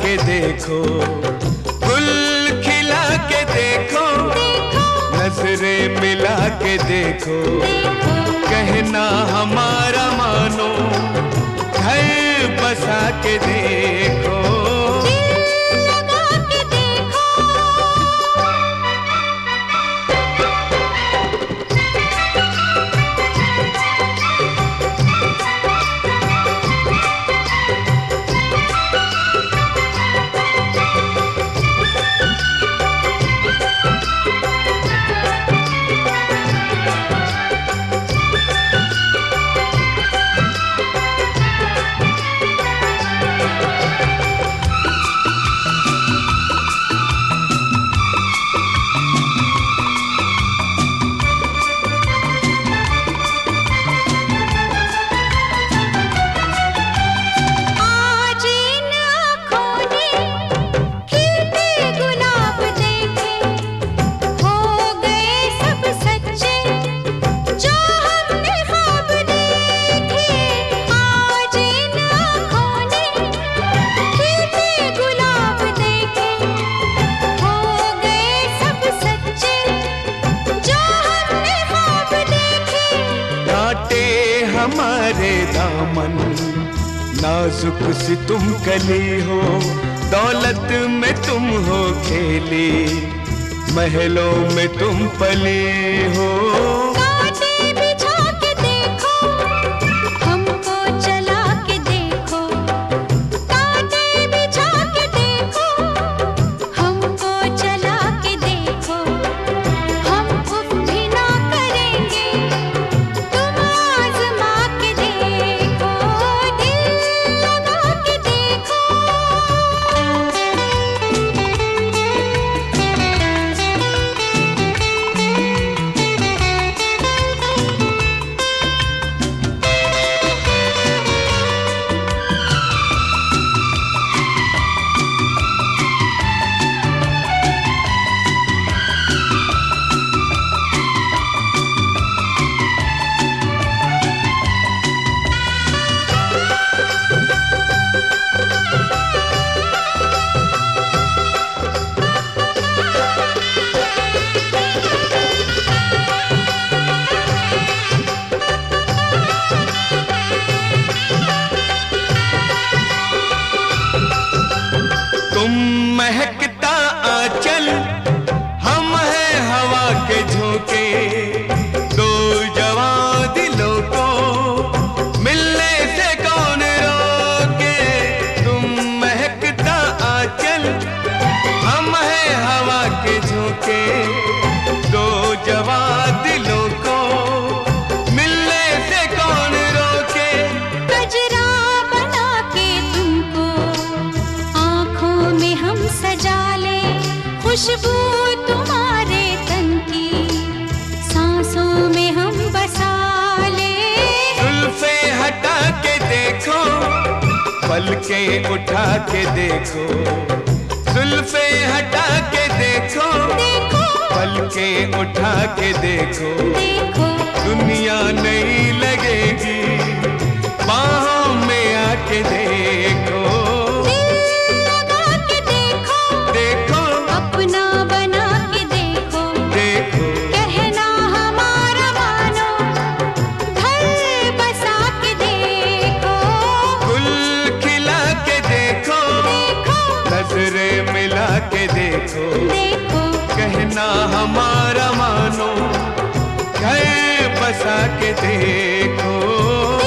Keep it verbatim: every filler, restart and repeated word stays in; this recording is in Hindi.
के देखो, गुल खिला के देखो, नजरें मिला के देखो, कहना हमारा मानो, घर बसा के देखो। हमारे दामन नाजुक सी तुम कली हो, दौलत में तुम हो खेली, महलों में तुम पली हो। तुम महकता आंचल, हम हैं हवा के झोंके, दो जवां दिलों को मिलने से कौन रोके। तुम महकता आंचल, हम हैं हवा के झोंके, दो जवां दिलों को मिलने से कौन रोके। गजरा बना के तुमको आँखों में हम सजा ले, खुशबू तुम्हारे तन की सांसों में हम बसा ले। जुल्फे हटा के देखो, पलके उठा के देखो, जुल्फे हटा के देखो, देखो पलके उठा के देखो, देखो दुनिया नहीं लगेगी, बाहों में आके देखो। दिल लगा के देखो, देखो अपना बना के देखो, देखो कहना हमारा मानो, घर बसा के देखो। गुल खिला के देखो, देखो नजरें मिला के देखो, देखो कहना हमारा मानो, घर बसा के देखो।